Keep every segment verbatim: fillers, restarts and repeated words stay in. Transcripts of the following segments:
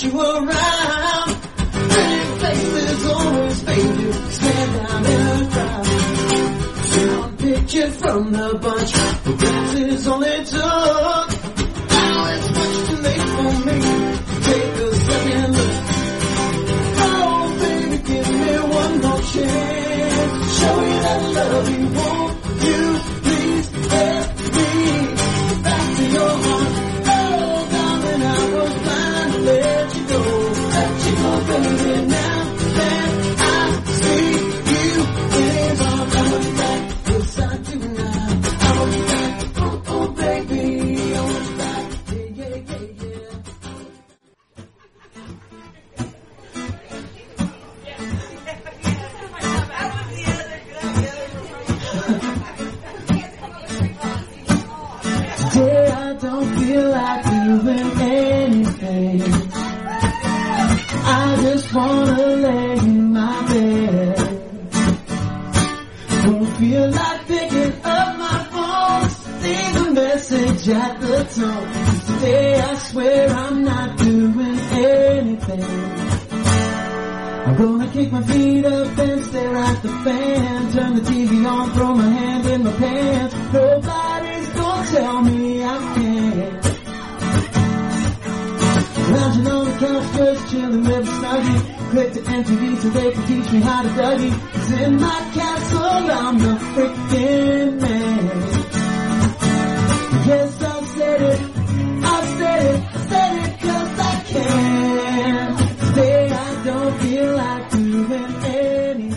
want you around. Pretty faces always fade you, stand down in a crowd. Someone pictured from the bunch, the glasses only took. Now it's much too late for me to take a second look. Oh baby, give me one more chance, show you that love you want. You please let me back to your heart. Oh darling, I was blind to let you go, let you go baby. Now that I see you, things are coming back. Yes I do now, I want you back. Oh, oh baby, I want you back. Yeah, yeah, yeah, yeah. Today I don't feel like doing anything. I just wanna lay in my bed. Don't feel like picking up my phone, leave a message at the tone. Today I swear I'm not doing anything. I'm gonna kick my feet up and stare at the fan, turn the T V on, throw my hand in my pants. Nobody's gonna tell me I can't. Lounging on the couch, just chilling with a snuggie. Click to M T V so they can teach me how to Dougie. 'Cause in my castle I'm the freaking man. Yes, I've said it, I've said it, I said it 'cause I can. Today I don't feel like doing anything.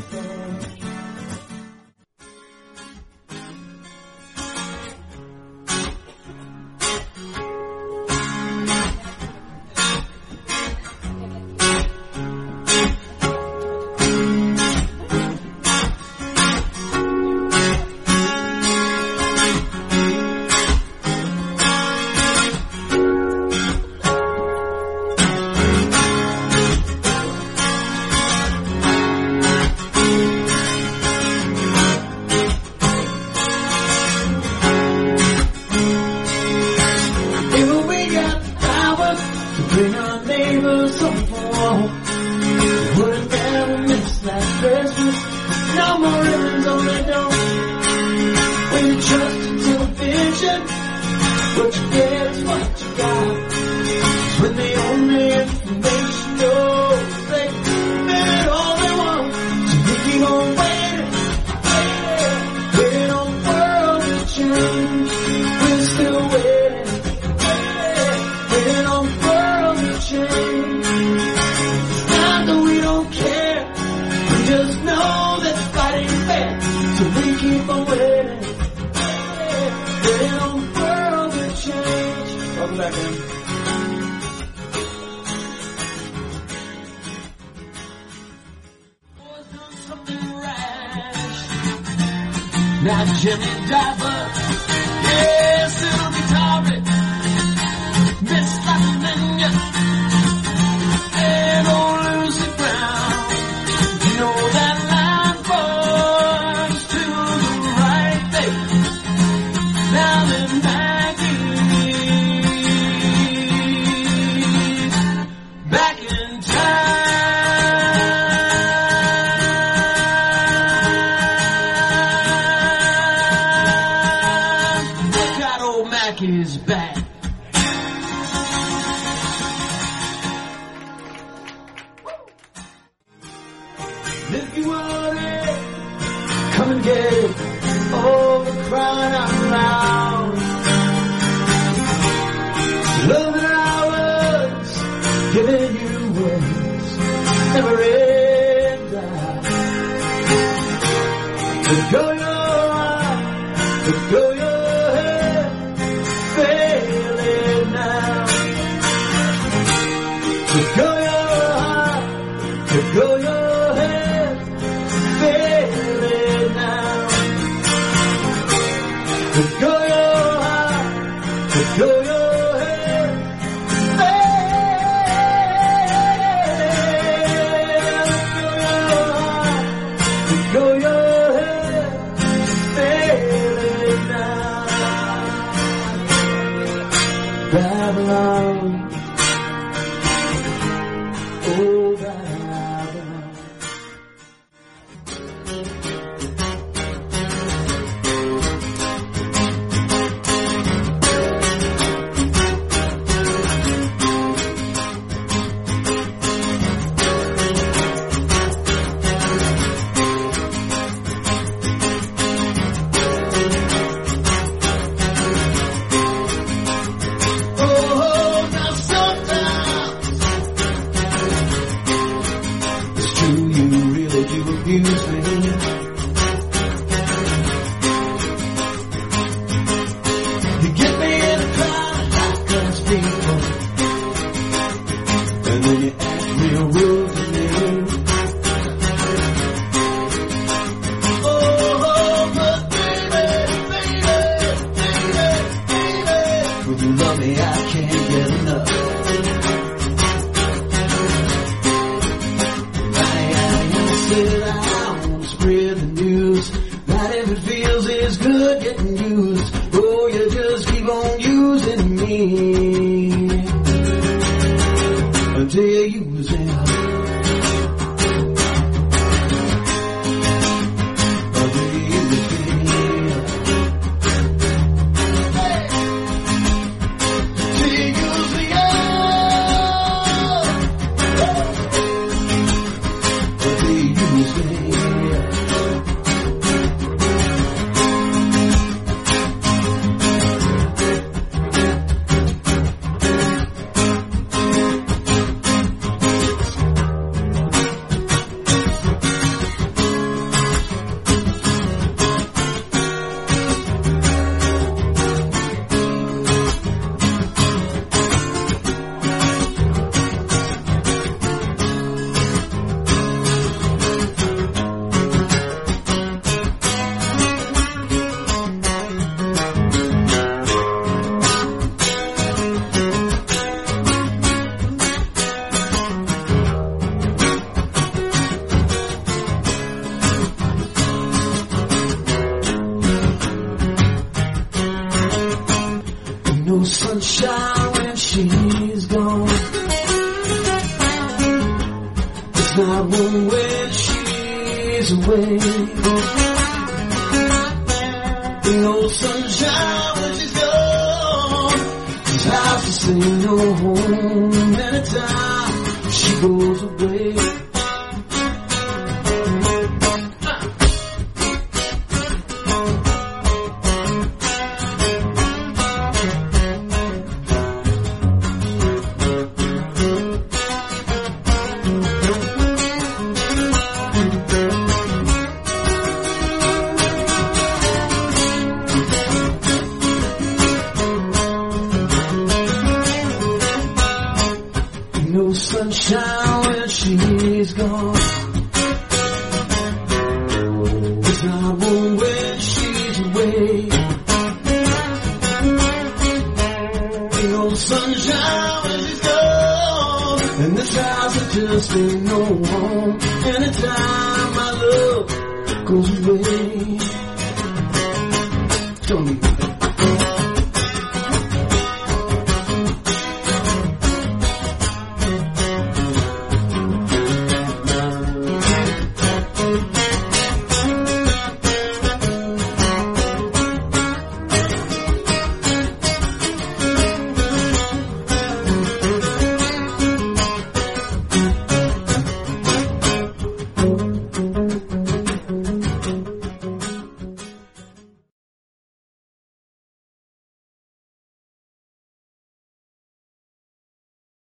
Now Jimmy Driver, yes, it'll be Tommy, Miss Lasagna, and old Lucy Brown. You know that line runs to the right there. Now then Maggie, back in time. Is back. If you want it, come and get it. Oh, we're crying out loud. Love that I was giving you was never in doubt. To go your heart, to go your failing now. To go your heart, to go your head, failing now. To go your heart, to go your head, failing. all that I've done. Abuse me. You get me in a crowd like us people, and then you act real rude to me. Oh, but baby, baby, baby, baby, when you love me, I can't get enough. I won't spread the news that if it feels it's good getting used, oh, you just keep on using me until you use it. Until you use it. Hey. Till you use me up. Until you use me. No sunshine when she's gone. It's not warm when she's away. No sunshine when she's gone. This house is ain't no home anytime she goes away. No sunshine when she's gone. It's not warm when she's away. Ain't no sunshine when she's gone. And this house it just ain't no home anytime my love goes away. Tell me.